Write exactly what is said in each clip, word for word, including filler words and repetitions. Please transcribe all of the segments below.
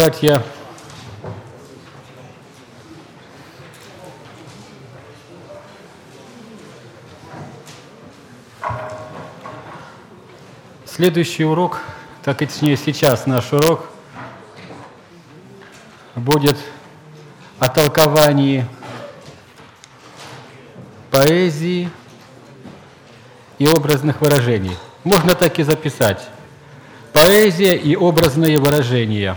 братья, следующий урок, так и точнее сейчас наш урок, будет о толковании поэзии и образных выражений. Можно так и записать. Поэзия и образные выражения.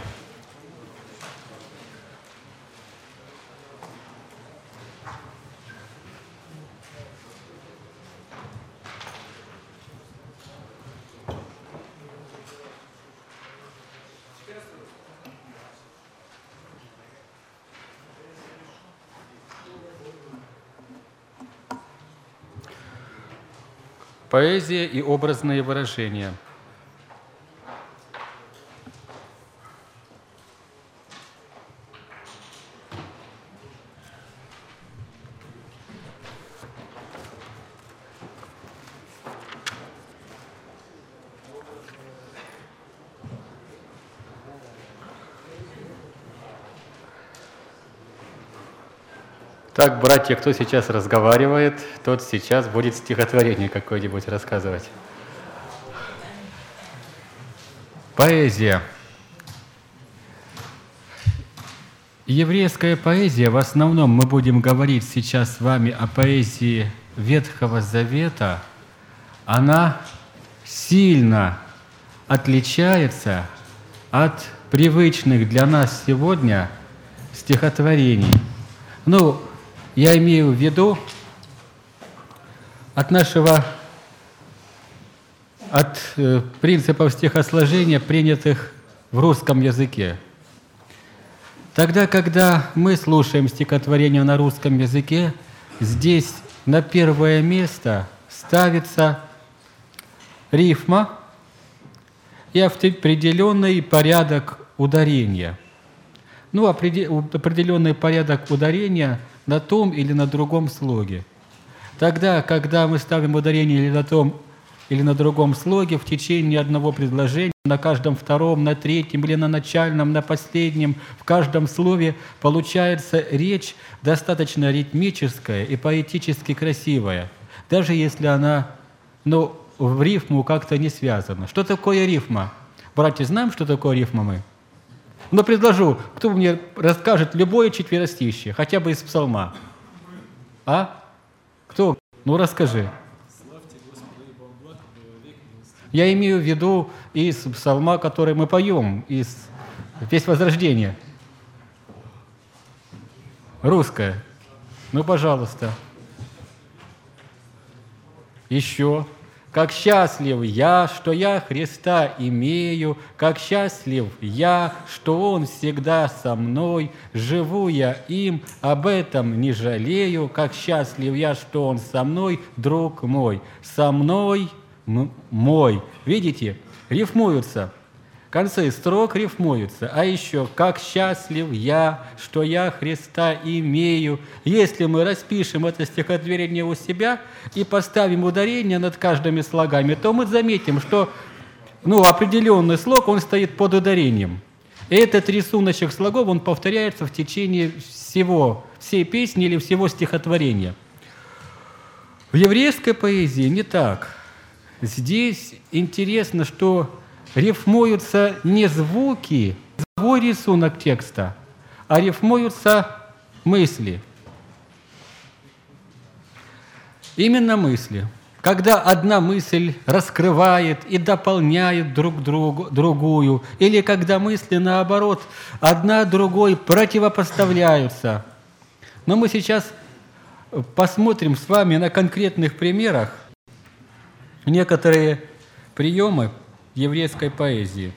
Поэзия и образные выражения. Так, братья, кто сейчас разговаривает, тот сейчас будет стихотворение какое-нибудь рассказывать. Поэзия. Еврейская поэзия, в основном мы будем говорить сейчас с вами о поэзии Ветхого Завета, она сильно отличается от привычных для нас сегодня стихотворений. Ну, я имею в виду от нашего, от э, принципов стихосложения, принятых в русском языке. Тогда, когда мы слушаем стихотворение на русском языке, здесь на первое место ставится рифма и определенный порядок ударения. Ну, определенный порядок ударения на том или на другом слоге. Тогда, когда мы ставим ударение или на том, или на другом слоге в течение одного предложения, на каждом втором, на третьем, или на начальном, на последнем, в каждом слове получается речь достаточно ритмическая и поэтически красивая, даже если она, ну, в рифму как-то не связана. Что такое рифма? Братья, знаем, что такое рифма мы? Но предложу, кто мне расскажет любое четверостище, хотя бы из псалма. А? Кто? Ну, расскажи. Я имею в виду из псалма, который мы поем, из «Песнь Возрождения». Русская. Ну, пожалуйста. Еще. «Как счастлив я, что я Христа имею, как счастлив я, что Он всегда со мной, живу я им, об этом не жалею, как счастлив я, что Он со мной, друг мой, со мной мой». Видите, рифмуются, концы строк рифмуются. А еще «как счастлив я, что я Христа имею». Если мы распишем это стихотворение у себя и поставим ударение над каждыми слогами, то мы заметим, что ну, определенный слог, он стоит под ударением. И этот рисуночек слогов, он повторяется в течение всего, всей песни или всего стихотворения. В еврейской поэзии не так. Здесь интересно, что рифмуются не звуки, звуковой рисунок текста, а рифмуются мысли. Именно мысли. Когда одна мысль раскрывает и дополняет друг другу, другую, или когда мысли, наоборот, одна другой противопоставляются. Но мы сейчас посмотрим с вами на конкретных примерах некоторые приемы еврейской поэзии.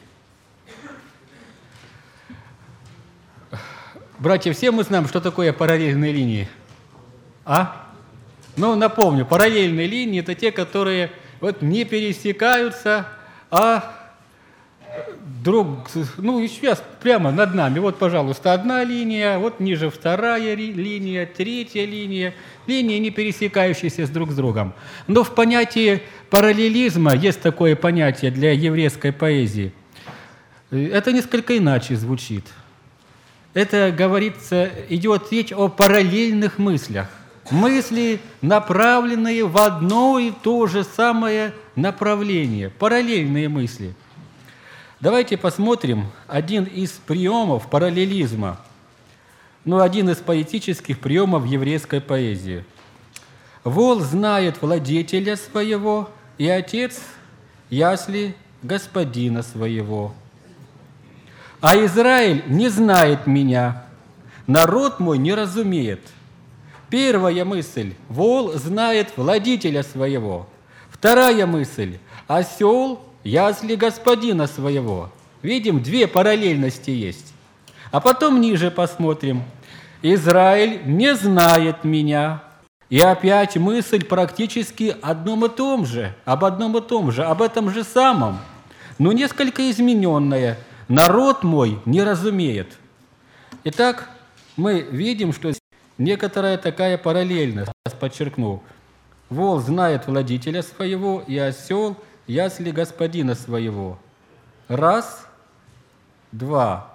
Братья, все мы знаем, что такое параллельные линии. А? Ну, напомню, параллельные линии – это те, которые вот не пересекаются, а друг, ну, и сейчас прямо над нами. Вот, пожалуйста, одна линия, вот ниже вторая линия, третья линия. Линии, не пересекающиеся с друг с другом. Но в понятии параллелизма есть такое понятие для еврейской поэзии. Это несколько иначе звучит. Это, говорится, идет речь о параллельных мыслях. Мысли, направленные в одно и то же самое направление. Параллельные мысли. Давайте посмотрим один из приемов параллелизма. Ну, один из поэтических приемов еврейской поэзии. «Вол знает владетеля своего, и отец ясли господина своего. А Израиль не знает меня, народ мой не разумеет». Первая мысль – вол знает владетеля своего. Вторая мысль – осел ясли господина своего. Видим, две параллельности есть. А потом ниже посмотрим. Израиль не знает меня. И опять мысль практически одном и том же, об одном и том же, об этом же самом, но несколько измененная. Народ мой не разумеет. Итак, мы видим, что некоторая такая параллельность. Сейчас подчеркну. Вол знает владетеля своего, и осел ясли господина своего. Раз, два.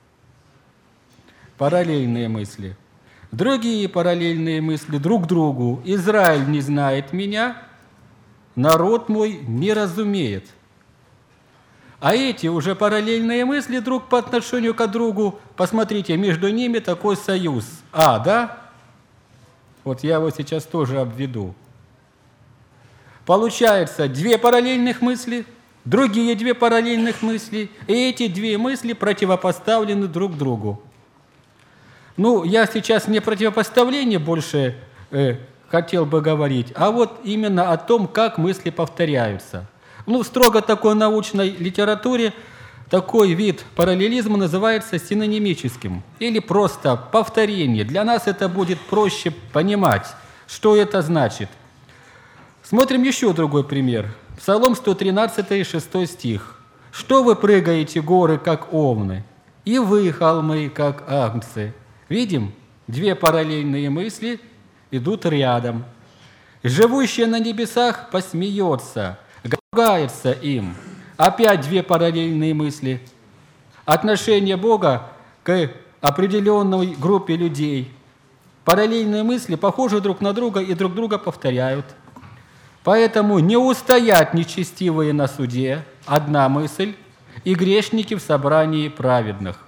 Параллельные мысли. Другие параллельные мысли друг другу. Израиль не знает меня, народ мой не разумеет. А эти уже параллельные мысли друг по отношению к другу, посмотрите, между ними такой союз. А, да? Вот я его сейчас тоже обведу. Получается, две параллельных мысли, другие две параллельных мысли, и эти две мысли противопоставлены друг другу. Ну, я сейчас не противопоставление больше э, хотел бы говорить, а вот именно о том, как мысли повторяются. Ну, в строго такой научной литературе такой вид параллелизма называется синонимическим или просто повторение. Для нас это будет проще понимать, что это значит. Смотрим еще другой пример. Псалом сто тринадцатый, шестой стих. «Что вы прыгаете, горы, как овны, и вы, холмы, как агнцы?» Видим, две параллельные мысли идут рядом. «Живущий на небесах посмеется, ругается им». Опять две параллельные мысли. Отношение Бога к определенной группе людей. Параллельные мысли похожи друг на друга и друг друга повторяют. Поэтому не устоят нечестивые на суде, одна мысль, и грешники в собрании праведных.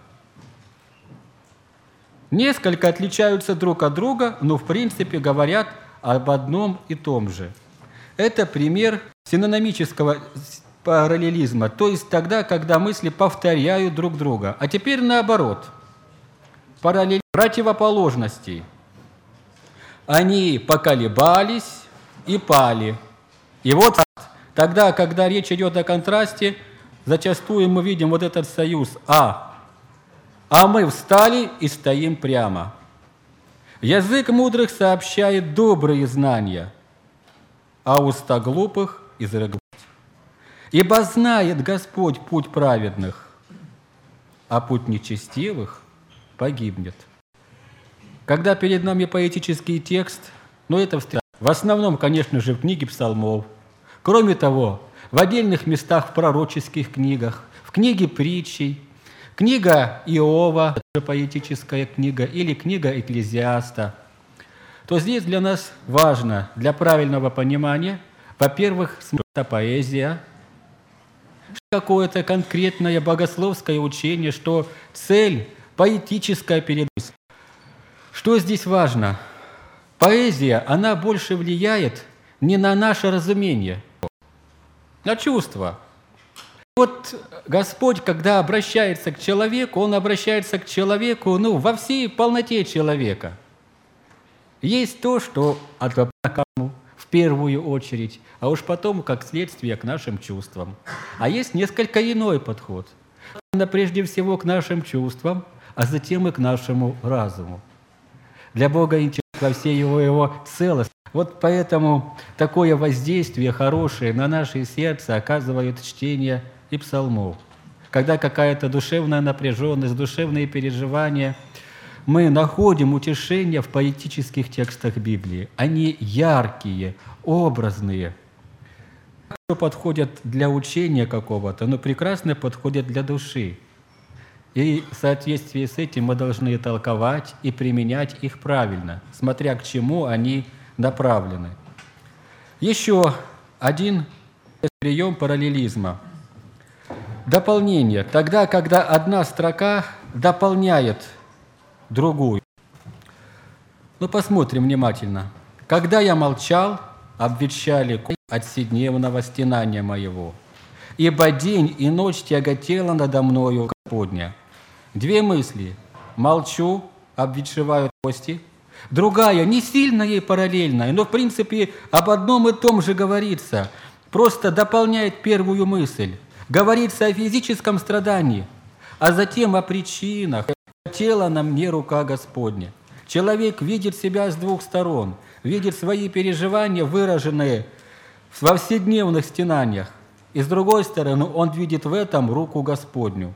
Несколько отличаются друг от друга, но в принципе говорят об одном и том же. Это пример синонимического параллелизма, то есть тогда, когда мысли повторяют друг друга. А теперь наоборот. Параллель противоположностей. Они поколебались и пали. И вот тогда, когда речь идет о контрасте, зачастую мы видим вот этот союз «а». А мы встали и стоим прямо. Язык мудрых сообщает добрые знания, а уста глупых изрыгают. Ибо знает Господь путь праведных, а путь нечестивых погибнет. Когда перед нами поэтический текст, ну это в основном, конечно же, в книге псалмов. Кроме того, в отдельных местах в пророческих книгах, в книге притчей, книга Иова, поэтическая книга, или книга Экклезиаста, то здесь для нас важно, для правильного понимания, во-первых, это поэзия, какое-то конкретное богословское учение, что цель – поэтическая передача. Что здесь важно? Поэзия, она больше влияет не на наше разумение, на чувства. Вот Господь, когда обращается к человеку, Он обращается к человеку ну, во всей полноте человека. Есть то, что от кому в первую очередь, а уж потом, как следствие, к нашим чувствам. А есть несколько иной подход. Прежде всего к нашим чувствам, а затем и к нашему разуму. Для Бога интересно во всей его, его целости. Вот поэтому такое воздействие хорошее на наше сердце оказывает чтение и псалмов. Когда какая-то душевная напряженность, душевные переживания, мы находим утешение в поэтических текстах Библии. Они яркие, образные. подходят для учения какого-то, но прекрасно подходят для души. И в соответствии с этим мы должны толковать и применять их правильно, смотря к чему они направлены. Еще один прием параллелизма. Дополнение. Тогда, когда одна строка дополняет другую. Ну, посмотрим внимательно. «Когда я молчал, обветшали от вседневного стенания моего, ибо день и ночь тяготела надо мною Господня». Две мысли. Молчу, обветшевают кости. Другая, не сильно ей параллельная, но в принципе об одном и том же говорится. Просто дополняет первую мысль. Говорится о физическом страдании, а затем о причинах. «Тела на мне рука Господня». Человек видит себя с двух сторон, видит свои переживания, выраженные во вседневных стенаниях. И с другой стороны, он видит в этом руку Господню.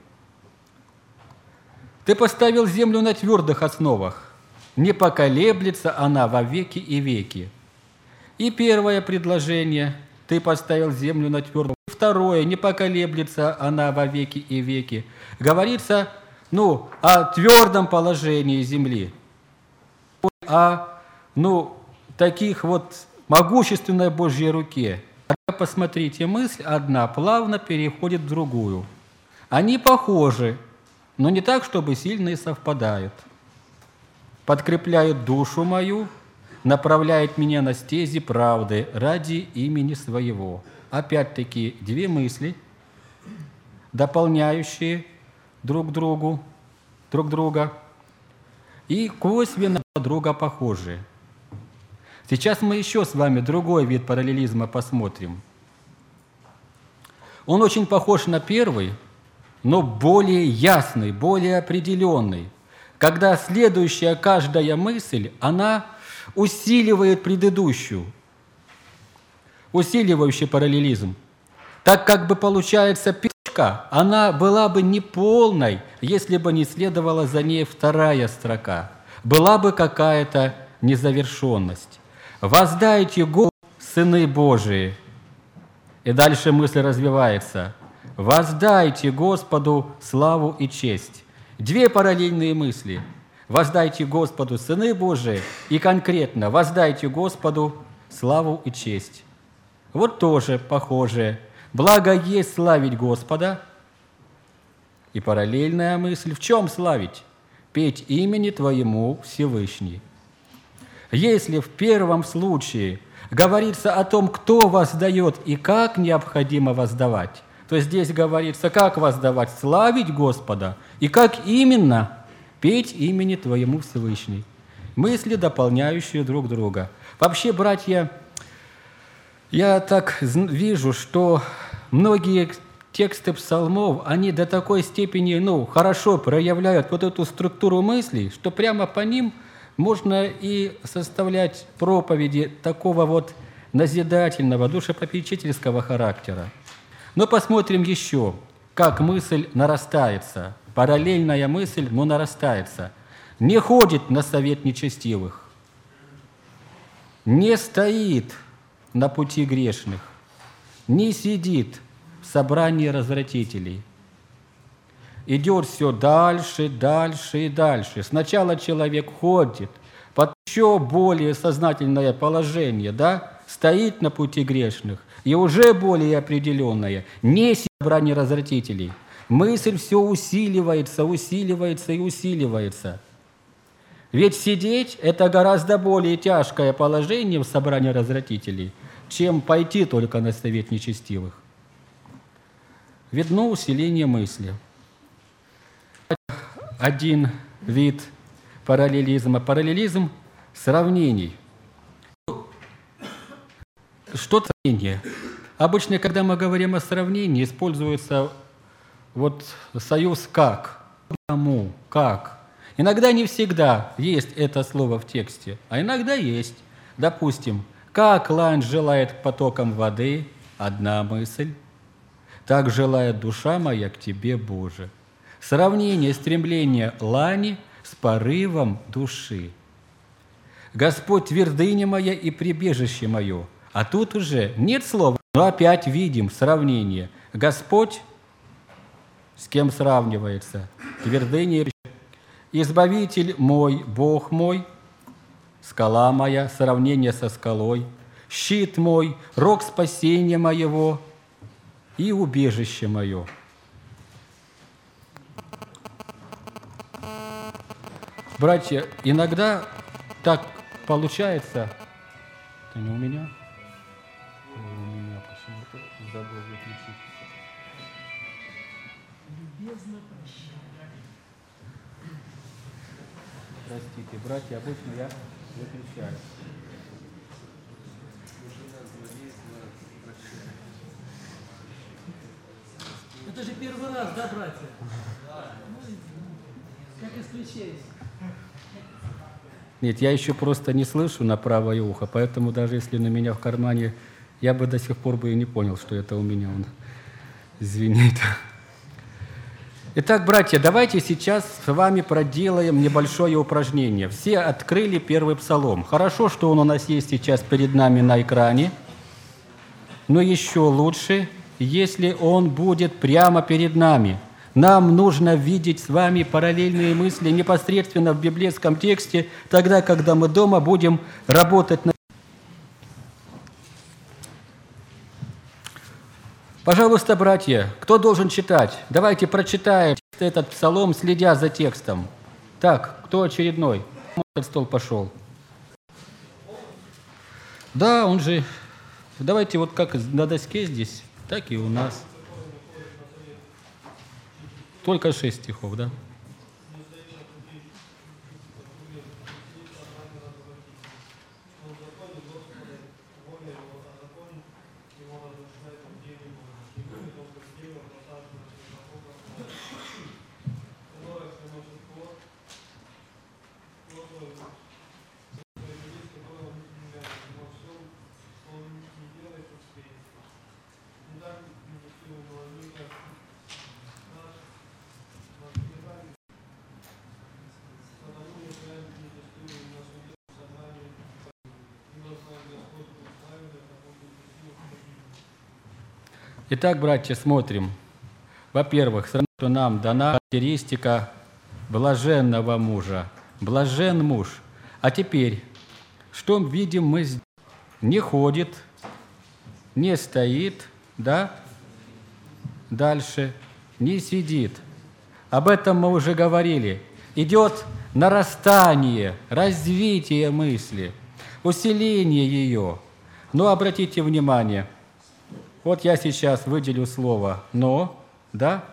«Ты поставил землю на твердых основах, не поколеблется она во веки и веки». И первое предложение – «Ты поставил землю на твердых». Второе – «Не поколеблется она во веки и веки». Говорится, ну, о твердом положении земли, о, ну, таких вот могущественной Божьей руке. Посмотрите, мысль одна плавно переходит в другую. Они похожи, но не так, чтобы сильно и совпадают. «Подкрепляет душу мою, направляет меня на стези правды ради имени своего». Опять-таки две мысли, дополняющие друг другу, друг друга, и косвенно друга похожие. Сейчас мы еще с вами другой вид параллелизма посмотрим. Он очень похож на первый, но более ясный, более определенный, когда следующая каждая мысль, она усиливает предыдущую, усиливающий параллелизм. Так как бы получается печка, она была бы неполной, если бы не следовала за ней вторая строка. Была бы какая-то незавершенность. «Воздайте Господу, сыны Божии». И дальше мысль развивается. «Воздайте Господу славу и честь». Две параллельные мысли. «Воздайте Господу, сыны Божии» и конкретно «Воздайте Господу славу и честь». Вот тоже похожее. «Благо есть славить Господа». И параллельная мысль. В чем славить? «Петь имени Твоему, Всевышний». Если в первом случае говорится о том, кто воздает и как необходимо воздавать, то здесь говорится, как воздавать, славить Господа, и как именно петь имени Твоему, Всевышний. Мысли, дополняющие друг друга. Вообще, братья, я так вижу, что многие тексты псалмов, они до такой степени, ну, хорошо проявляют вот эту структуру мыслей, что прямо по ним можно и составлять проповеди такого вот назидательного, душепопечительского характера. Но посмотрим еще, как мысль нарастается. Параллельная мысль, но нарастается. «Не ходит на совет нечестивых, не стоит на пути грешных, не сидит в собрании развратителей». Идет все дальше, дальше и дальше. Сначала человек ходит под еще более сознательное положение, да, стоит на пути грешных, и уже более определенное, не собрание развратителей. Мысль все усиливается, усиливается и усиливается. Ведь сидеть – это гораздо более тяжкое положение в собрании развратителей, чем пойти только на совет нечестивых. Видно усиление мысли. Один вид параллелизма. Параллелизм сравнений. Что сравнение? Обычно, когда мы говорим о сравнении, используется вот союз «как», «кому», «как». Иногда не всегда есть это слово в тексте, а иногда есть. Допустим, «как лань желает к потокам воды» – одна мысль, «так желает душа моя к Тебе, Боже». Сравнение стремления лани с порывом души. «Господь твердыня моя и прибежище мое». А тут уже нет слова Но опять видим сравнение. Господь с кем сравнивается? Твердыня. Избавитель мой, Бог мой, скала моя, сравнение со скалой, щит мой, рог спасения моего и убежище мое. Братья, иногда так получается, это не у меня, у меня почему-то забыл выключить. Любезно прощай. Простите, братья, обычно я выключаю. Это же первый раз, да, братья? Как исключаясь? Нет, я еще просто не слышу на правое ухо, поэтому даже если на меня в кармане, я бы до сих пор бы и не понял, что это у меня он звенит. Итак, братья, давайте сейчас с вами проделаем небольшое упражнение. Все открыли первый псалом. Хорошо, что он у нас есть сейчас перед нами на экране, но еще лучше, если он будет прямо перед нами. Нам нужно видеть с вами параллельные мысли непосредственно в библейском тексте, тогда, когда мы дома будем работать над... Пожалуйста, братья, кто должен читать? Давайте прочитаем этот псалом, следя за текстом. Так, кто очередной? Этот стол пошел. Да, он же... Давайте вот как на доске здесь, так и у нас. Только шесть стихов, да? Итак, братья, смотрим. Во-первых, сразу нам дана характеристика блаженного мужа. Блажен муж. А теперь, что видим мы здесь? Не ходит, не стоит, да? Дальше. Не сидит. Об этом мы уже говорили. Идет нарастание, развитие мысли, усиление ее. Но обратите внимание, вот я сейчас выделю слово «но», да?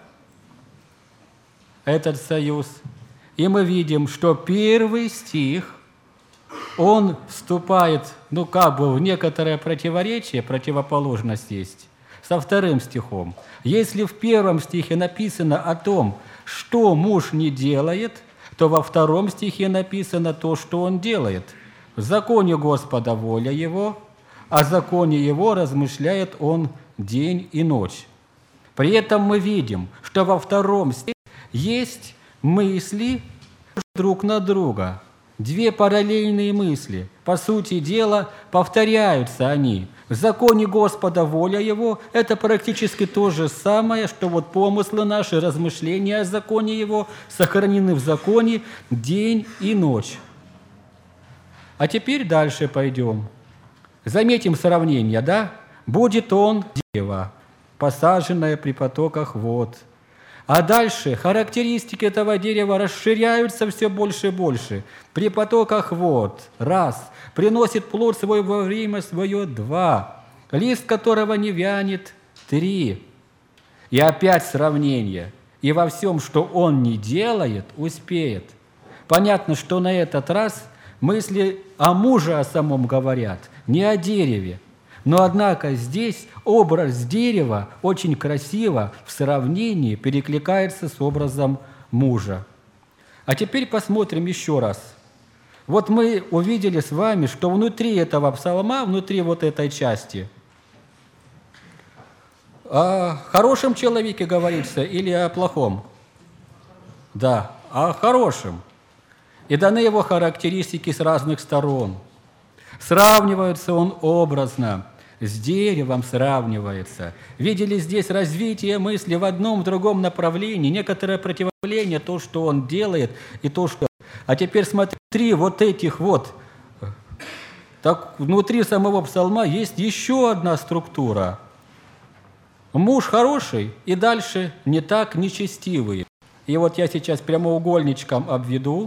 Этот союз. И мы видим, что первый стих, он вступает, ну, как бы в некоторое противоречие, противоположность есть, со вторым стихом. Если в первом стихе написано о том, что муж не делает, то во втором стихе написано то, что он делает. В законе Господа воля его, о законе его размышляет он день и ночь. При этом мы видим, что во втором стихе есть мысли друг на друга. Две параллельные мысли. По сути дела, повторяются они. В законе Господа воля его – это практически то же самое, что вот помыслы наши, размышления о законе его сохранены в законе день и ночь. А теперь дальше пойдем. Заметим сравнение, да? Будет он дерево, посаженное при потоках вод. А дальше характеристики этого дерева расширяются все больше и больше. При потоках вод, раз, приносит плод свой во время свое, два, лист которого не вянет, три. И опять сравнение. И во всем, что он не делает, успеет. Понятно, что на этот раз мысли о муже о самом говорят, не о дереве. Но, однако, здесь образ дерева очень красиво в сравнении перекликается с образом мужа. А теперь посмотрим еще раз. Вот мы увидели с вами, что внутри этого псалма, внутри вот этой части, о хорошем человеке говорится или о плохом? Да, о хорошем. И даны его характеристики с разных сторон. Сравнивается он образно с деревом сравнивается. Видели здесь развитие мысли в одном, в другом направлении, некоторое противоположение, то, что он делает, и то, что... А теперь смотри, три вот этих вот, так внутри самого псалма есть еще одна структура. Муж хороший, и дальше не так нечестивые. И вот я сейчас прямоугольничком обведу.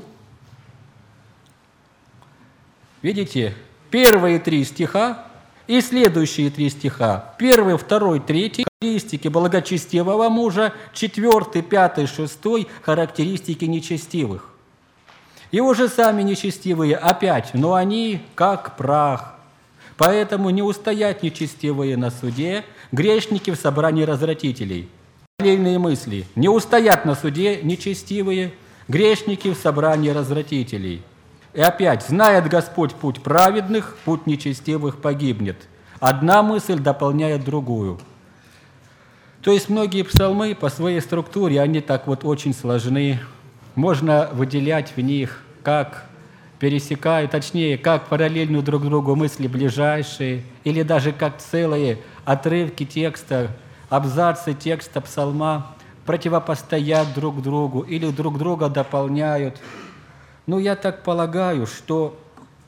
Видите, первые три стиха и следующие три стиха. Первый, второй, третий – характеристики благочестивого мужа, четвертый, пятый, шестой – характеристики нечестивых. И уже сами нечестивые опять, но они как прах. Поэтому не устоять нечестивые на суде, грешники в собрании развратителей. Параллельные мысли. Не устоят на суде нечестивые, грешники в собрании развратителей. И опять, знает Господь путь праведных, путь нечестивых погибнет. Одна мысль дополняет другую. То есть многие псалмы по своей структуре, они так вот очень сложны. Можно выделять в них, как пересекают, точнее, как параллельно друг другу мысли ближайшие, или даже как целые отрывки текста, абзацы текста псалма противопостоят друг другу или друг друга дополняют. Ну, я так полагаю, что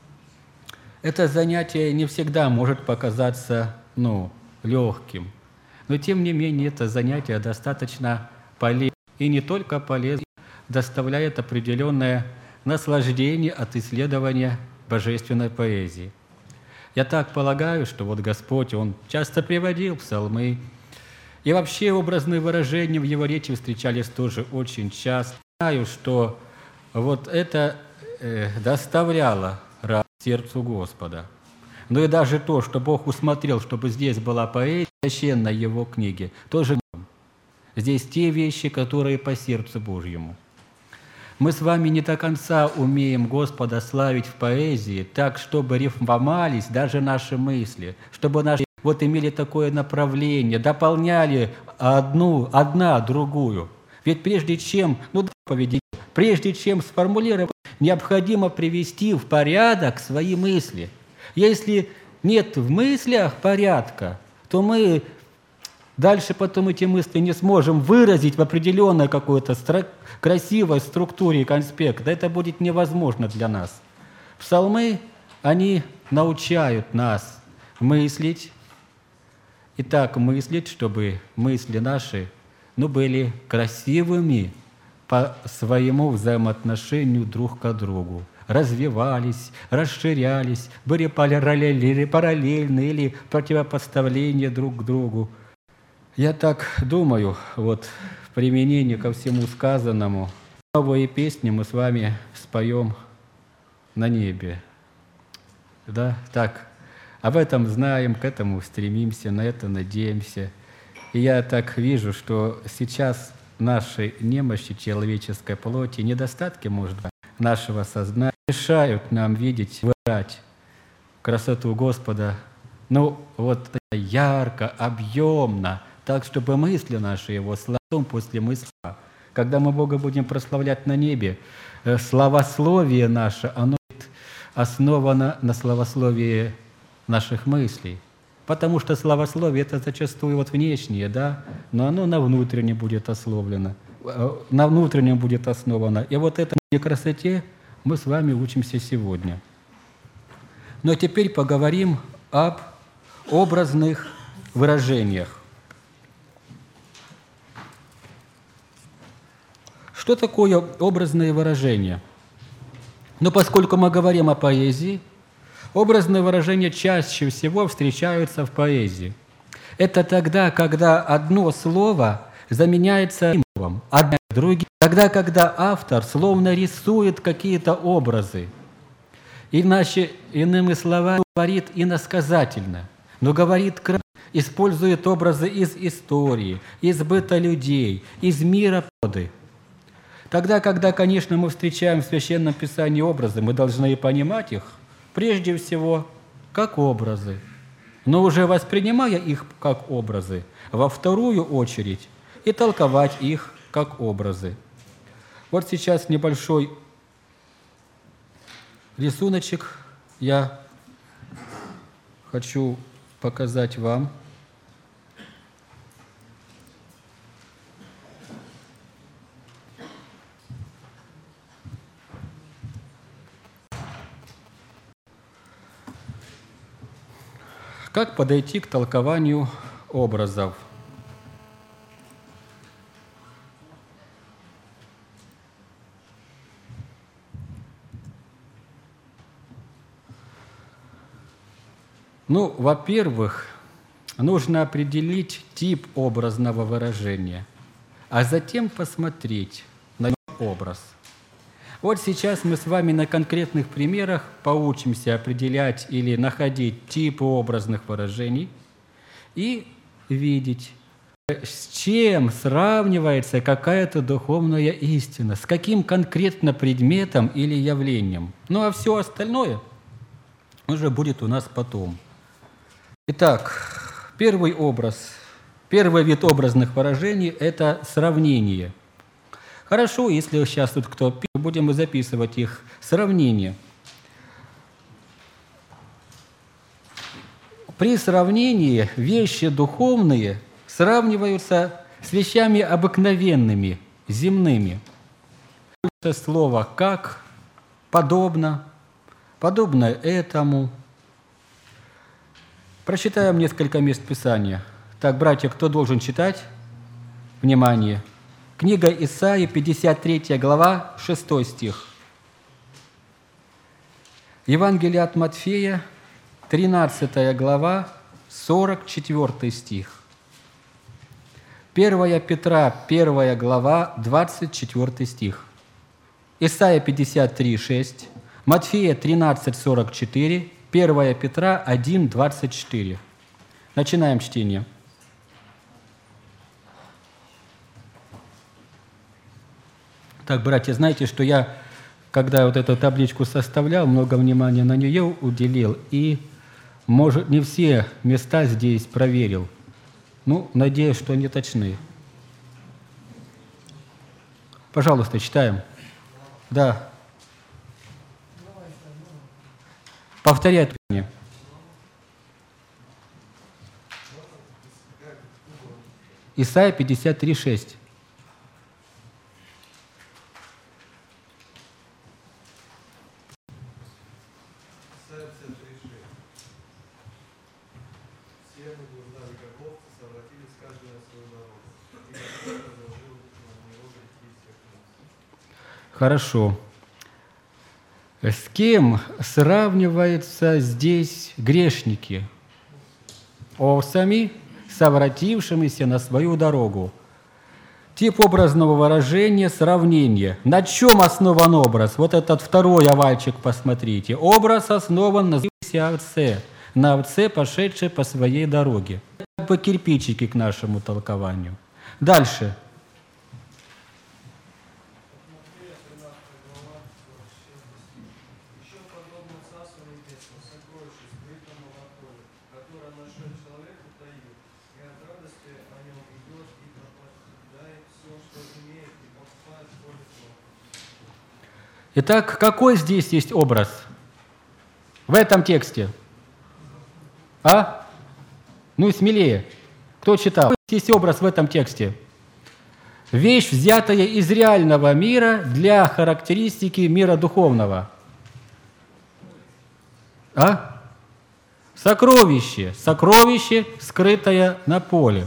это занятие не всегда может показаться, ну, легким. Но, тем не менее, это занятие достаточно полезно. И не только полезно, доставляет определенное наслаждение от исследования божественной поэзии. Я так полагаю, что вот Господь, Он часто приводил псалмы, и вообще образные выражения в Его речи встречались тоже очень часто. Знаю, что вот это э, доставляло радость сердцу Господа. Но и даже то, что Бог усмотрел, чтобы здесь была поэзия, священной Его книге, тоже здесь те вещи, которые по сердцу Божьему. Мы с вами не до конца умеем Господа славить в поэзии так, чтобы рифмовались даже наши мысли, чтобы наши вот имели такое направление, дополняли одну, одна другую. Ведь прежде чем, ну, поведение, прежде чем сформулировать, необходимо привести в порядок свои мысли. Если нет в мыслях порядка, то мы дальше потом эти мысли не сможем выразить в определенной какой-то стро- красивой структуре конспекта. Это будет невозможно для нас. Псалмы, они научают нас мыслить, и так мыслить, чтобы мысли наши, ну, были красивыми по своему взаимоотношению друг к другу, развивались, расширялись, были параллельны, параллельны или противопоставления друг к другу. Я так думаю, вот в применении ко всему сказанному, новые песни мы с вами споем на небе. Да, так. Об этом знаем, к этому стремимся, на это надеемся. И я так вижу, что сейчас наши немощи человеческой плоти, недостатки, может быть, нашего сознания мешают нам видеть, выражать красоту Господа, ну, вот ярко, объемно, так, чтобы мысли наши Его славим после мысли. Когда мы Бога будем прославлять на небе, славословие наше, оно основано на славословии наших мыслей. Потому что славословие – это зачастую вот внешнее, да, но оно на внутреннем будет ословлено, на внутреннем будет основано. И вот этой красоте мы с вами учимся сегодня. Но теперь поговорим об образных выражениях. Что такое образные выражения? Но поскольку мы говорим о поэзии, образные выражения чаще всего встречаются в поэзии. Это тогда, когда одно слово заменяется символом, одно другим. Тогда, когда автор словно рисует какие-то образы. Иначе, иными словами, говорит иносказательно, но говорит красиво, использует образы из истории, из быта людей, из мира природы. Тогда, когда, конечно, мы встречаем в Священном Писании образы, мы должны и понимать их, прежде всего, как образы, но уже воспринимая их как образы, во вторую очередь и толковать их как образы. Вот сейчас небольшой рисуночек я хочу показать вам. Как подойти к толкованию образов? Ну, во-первых, нужно определить тип образного выражения, а затем посмотреть на образ. Вот сейчас мы с вами на конкретных примерах поучимся определять или находить типы образных выражений и видеть, с чем сравнивается какая-то духовная истина, с каким конкретно предметом или явлением. Ну а все остальное уже будет у нас потом. Итак, первый образ, первый вид образных выражений – это сравнение. Хорошо, если сейчас тут кто пишет, будем мы записывать их. Сравнение. При сравнении вещи духовные сравниваются с вещами обыкновенными, земными. Слово «как», «подобно», «подобно этому». Прочитаем несколько мест Писания. Так, братья, кто должен читать? Внимание! Книга Исаии, пятьдесят третья глава, шестой стих. Евангелие от Матфея, тринадцатая глава, сорок четвёртый стих. первое Петра, первая глава, двадцать четвёртый стих. Исаия пятьдесят три, шесть. Матфея тринадцать, сорок четыре. первое Петра один, двадцать четыре. Начинаем чтение. Так, братья, знаете, что я, когда вот эту табличку составлял, много внимания на нее уделил, и, может, не все места здесь проверил. Ну, надеюсь, что они точны. Пожалуйста, читаем. Да. Повторяй мне. Исайя пятьдесят три, шесть. Хорошо. С кем сравниваются здесь грешники? Овцами, совратившимися на свою дорогу. Тип образного выражения – сравнение. На чем основан образ? Вот этот второй овальчик посмотрите. Образ основан на овце, на овце, пошедшей по своей дороге. Как бы кирпичики к нашему толкованию. Дальше. Итак, какой здесь есть образ в этом тексте? А? Ну и смелее. Кто читал? Какой есть образ в этом тексте? Вещь, взятая из реального мира для характеристики мира духовного. А? Сокровище. Сокровище, скрытое на поле.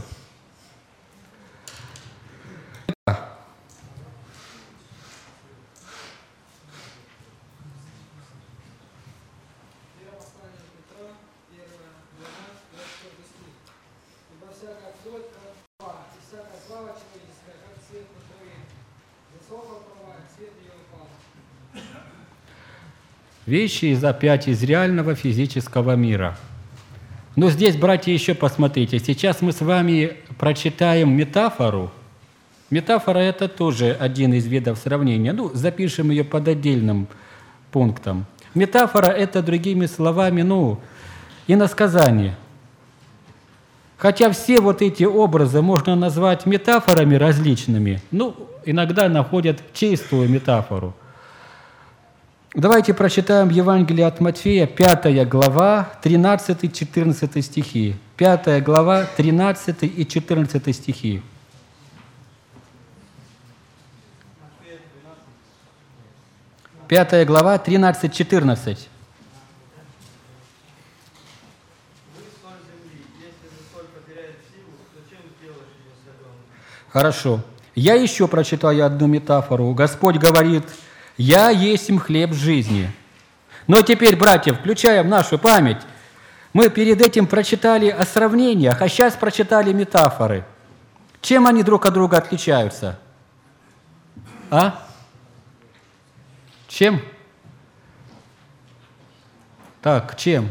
Вещи из опять из реального физического мира. Но здесь, братья, еще посмотрите. Сейчас мы с вами прочитаем метафору. Метафора – это тоже один из видов сравнения. Ну, запишем ее под отдельным пунктом. Метафора – это, другими словами, ну, иносказание. Хотя все вот эти образы можно назвать метафорами различными, ну, иногда находят чистую метафору. Давайте прочитаем Евангелие от Матфея, пятая глава, тринадцатый-четырнадцатый стихи. пятая глава, тринадцатый и четырнадцатый стихи. пятая глава, тринадцать-четырнадцать. Хорошо. Я еще прочитаю одну метафору. Господь говорит: «Я есть хлеб жизни». Но теперь, братья, включаем нашу память. Мы перед этим прочитали о сравнениях, а сейчас прочитали метафоры. Чем они друг от друга отличаются? А? Чем? Так, чем?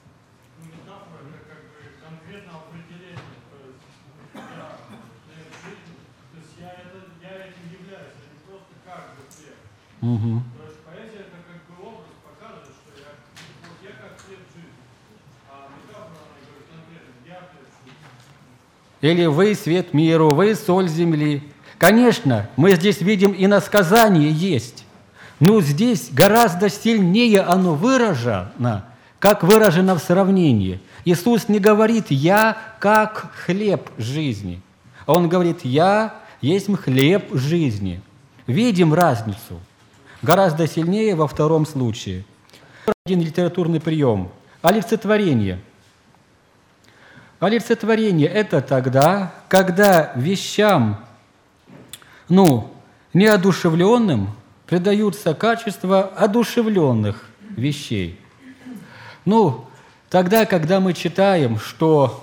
Угу. То есть поэзия это как бы образ показывает, что я, вот я как хлеб жизни, а метафора она говорит конкретно, я хлеб жизни. Или вы свет миру, вы соль земли. Конечно, мы здесь видим иносказание есть, но здесь гораздо сильнее оно выражено, как выражено в сравнении. Иисус не говорит «я как хлеб жизни», а Он говорит «я есть хлеб жизни». Видим разницу. Гораздо сильнее во втором случае. Один литературный прием – олицетворение. Олицетворение – это тогда, когда вещам, ну, неодушевленным придаются качества одушевленных вещей. Ну, тогда, когда мы читаем, что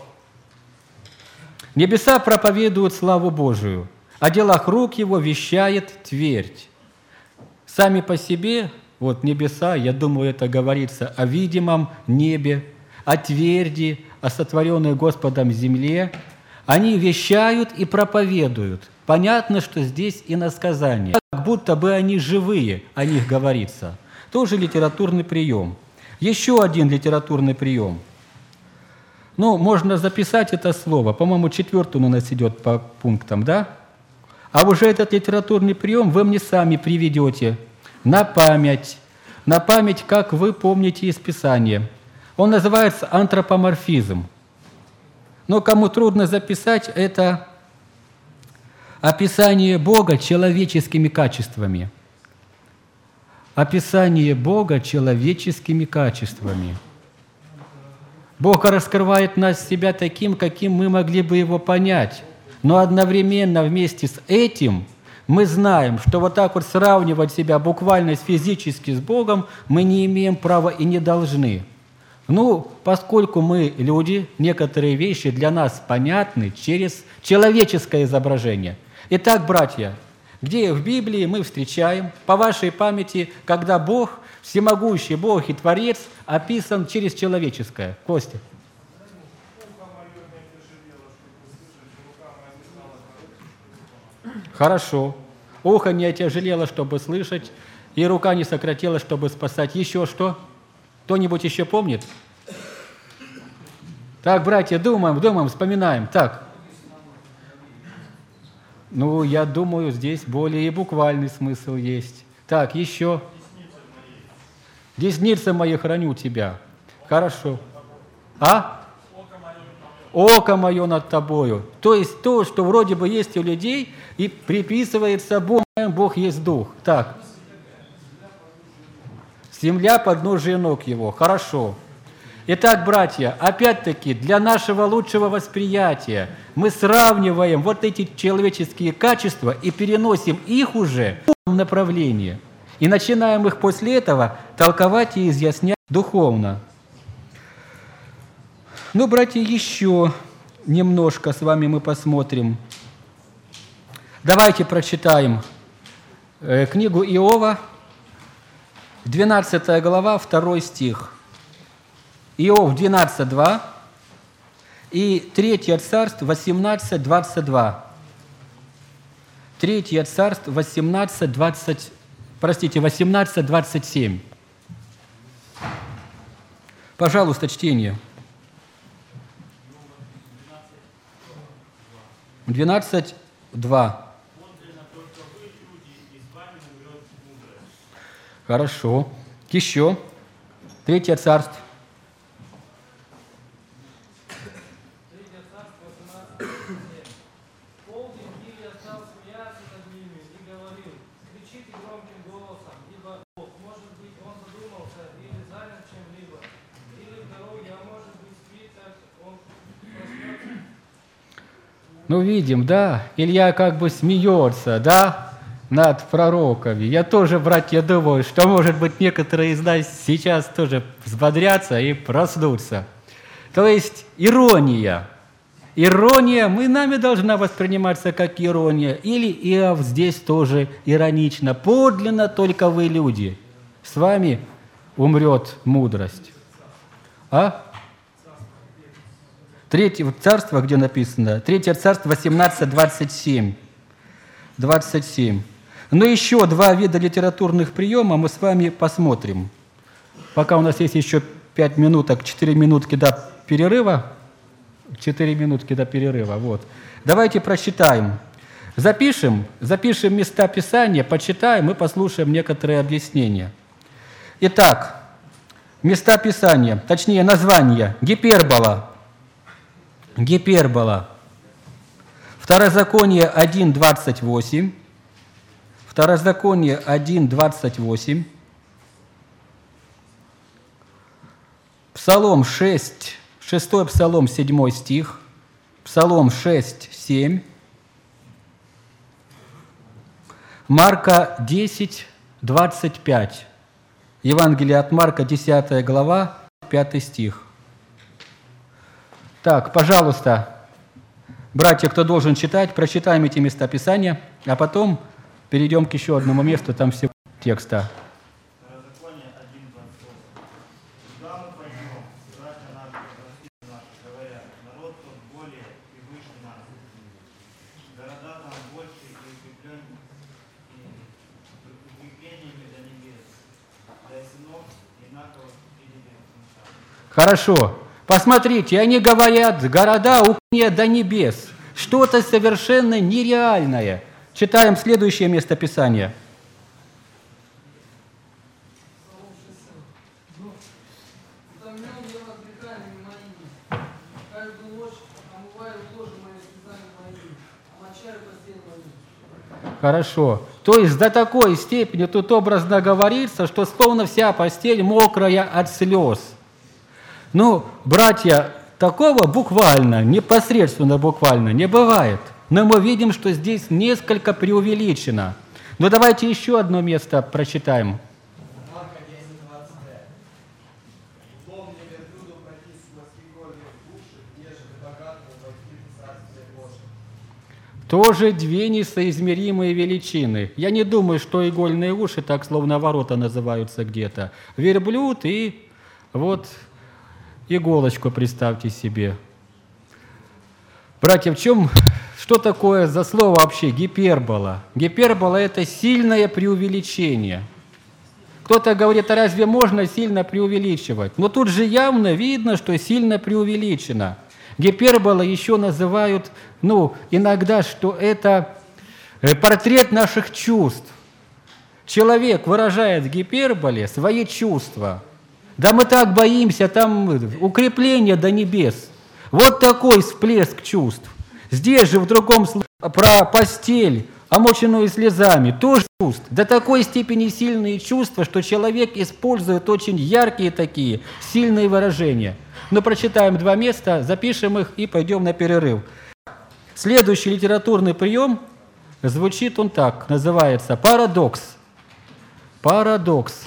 небеса проповедуют славу Божию, о делах рук Его вещает твердь. Сами по себе, вот небеса, я думаю, это говорится о видимом небе, о тверди, о сотворенной Господом земле. Они вещают и проповедуют. Понятно, что здесь иносказание. Как будто бы они живые, о них говорится. Тоже литературный прием. Еще один литературный прием. Ну, можно записать это слово. По-моему, четвертый у нас идет по пунктам, да? А уже этот литературный прием вы мне сами приведете на память, на память, как вы помните из Писания. Он называется антропоморфизм. Но кому трудно записать, это описание Бога человеческими качествами. Описание Бога человеческими качествами. Бог раскрывает нас себя таким, каким мы могли бы Его понять. Но одновременно вместе с этим мы знаем, что вот так вот сравнивать себя буквально физически с Богом мы не имеем права и не должны. Ну, поскольку мы люди, некоторые вещи для нас понятны через человеческое изображение. Итак, братья, где в Библии мы встречаем, по вашей памяти, когда Бог, всемогущий Бог и Творец, описан через человеческое? Костя. Хорошо. Ухо не отяжелело, чтобы слышать, и рука не сократилась, чтобы спасать. Еще что? Кто-нибудь еще помнит? Так, братья, думаем, думаем, вспоминаем. Так. Ну, я думаю, здесь более буквальный смысл есть. Так, еще. Десницы мои храню тебя. Хорошо. А? Око мое над тобою. То есть то, что вроде бы есть у людей, и приписывается Богу, Бог есть Дух. Так. Земля подножие ног Его. Хорошо. Итак, братья, опять-таки, для нашего лучшего восприятия мы сравниваем вот эти человеческие качества и переносим их уже в духовном направлении. И начинаем их после этого толковать и изъяснять духовно. Ну, братья, еще немножко с вами мы посмотрим. Давайте прочитаем э, книгу Иова, двенадцатая глава, второй стих. Иов двенадцать, два и третье царство восемнадцать, двадцать два. третье царство восемнадцать, двадцать, простите, восемнадцать, двадцать семь. Пожалуйста, чтение. двенадцать, два. Хорошо. Еще. Третье царство. Третье царство, восемнадцатая глава. Полдень Илия стал смеяться над ними и говорил: кричите громким голосом, ибо Бог, может быть, он задумался или занят чем-либо, или в дороге, а может быть, спит, так он проснется. Ну, видим, да, Илья как бы смеется, да, над пророками. Я тоже, братья, думаю, что, может быть, некоторые из нас сейчас тоже взбодрятся и проснутся. То есть ирония. Ирония, мы нами должна восприниматься как ирония. Или Иов здесь тоже иронично. Подлинно только вы, люди. С вами умрет мудрость. А? Третье царство, где написано? Третье царство, восемнадцать, двадцать семь. двадцать семь. Но еще два вида литературных приемов мы с вами посмотрим. Пока у нас есть еще пять минуток, четыре минутки до перерыва. четыре минутки до перерыва, вот. Давайте прочитаем. Запишем, запишем места Писания, почитаем и послушаем некоторые объяснения. Итак, места Писания, точнее название. Гипербола. Гипербола. Второзаконие один, двадцать восемь. Второзаконие один, двадцать восемь. Псалом шесть, шестой Псалом, седьмой стих. Псалом шесть, семь. Марка десять, двадцать пять. Евангелие от Марка, десятая глава, пятый стих. Так, пожалуйста, братья, кто должен читать, прочитаем эти места Писания, а потом перейдем к еще одному месту, там всего текста. Второзаконие один, двадцать восемь. Куда мы пойдем, братья наши, братья наши, говорят, народ тот более и выше нас. Города там больше и укреплен- и укреплениями до небес, для сынов Инаковых и небесных. Хорошо. Посмотрите, они говорят, города укрепления до небес. Что-то совершенно нереальное. Читаем следующее место Писания. Утомлен я вас грехами моими, каждую ночь омываю ложи мои слезами моими, омочаю постель мою. Хорошо. То есть до такой степени тут образно говорится, что словно вся постель мокрая от слез. Ну, братья, такого буквально, непосредственно буквально не бывает. Но мы видим, что здесь несколько преувеличено. Но давайте еще одно место прочитаем. Марка десять, двадцать пять. Удобнее верблюду пройти сквозь игольные уши, нежели богатому войти в царствие Божие. Тоже две несоизмеримые величины. Я не думаю, что игольные уши так словно ворота называются где-то. Верблюд и вот иголочку представьте себе. Братья, в чем, что такое за слово вообще гипербола? Гипербола – это сильное преувеличение. Кто-то говорит, а разве можно сильно преувеличивать? Но тут же явно видно, что сильно преувеличено. Гипербола еще называют, ну, иногда, что это портрет наших чувств. Человек выражает в гиперболе свои чувства. Да мы так боимся, там укрепление до небес. Вот такой всплеск чувств. Здесь же в другом случае про постель, омоченную слезами, тоже чувств. До такой степени сильные чувства, что человек использует очень яркие такие, сильные выражения. Но прочитаем два места, запишем их и пойдем на перерыв. Следующий литературный прием, звучит он так, называется парадокс. Парадокс.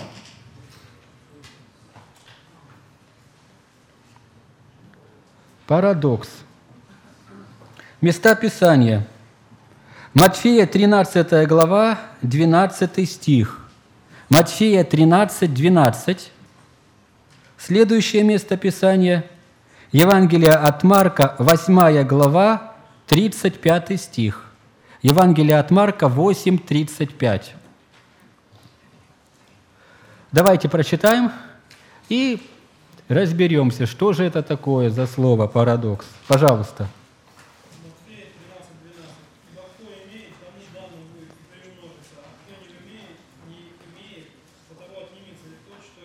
Парадокс. Места Писания. Матфея тринадцатая глава, двенадцатый стих. Матфея тринадцать, двенадцать. Следующее место Писания. Евангелие от Марка, восьмая глава, тридцать пятый стих. Евангелие от Марка восемь, тридцать пять. Давайте прочитаем и разберемся, что же это такое за слово парадокс. Пожалуйста. Матфея тринадцать, двенадцать. Ибо кто имеет, тому дано будет и приумножится, а кто не имеет, не имеет, от того отнимется и то, что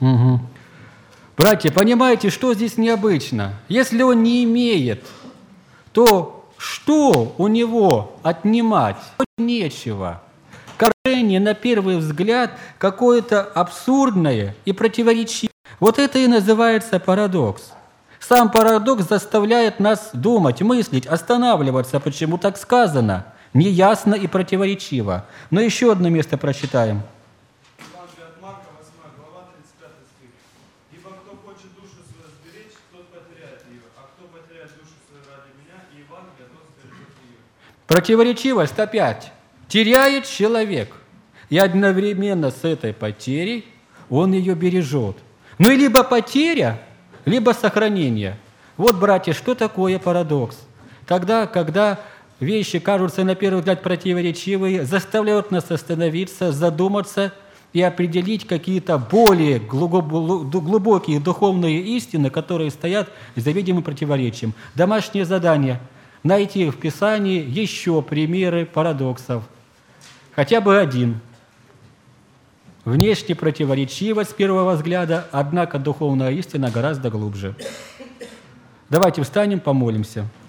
Угу. Братья, понимаете, что здесь необычно? Если он не имеет, то что у него отнимать? Нечего. Коржение, на первый взгляд, какое-то абсурдное и противоречивое. Вот это и называется парадокс. Сам парадокс заставляет нас думать, мыслить, останавливаться, почему так сказано. Неясно и противоречиво. Но еще одно место прочитаем. Евангелие от Марка, восьмая глава, тридцать пятый стих. «Ибо кто хочет душу свою сберечь, тот потеряет ее, а кто потеряет душу свою ради меня и Евангелия, тот сбережет ее». Противоречивость опять. Теряет человек, и одновременно с этой потерей он ее бережет. Ну и либо потеря, либо сохранение. Вот, братья, что такое парадокс? Тогда, когда вещи кажутся на первый взгляд противоречивые, заставляют нас остановиться, задуматься и определить какие-то более глубокие духовные истины, которые стоят за видимым противоречием. Домашнее задание – найти в Писании еще примеры парадоксов. Хотя бы один. Внешне противоречиво с первого взгляда, однако духовная истина гораздо глубже. Давайте встанем, помолимся.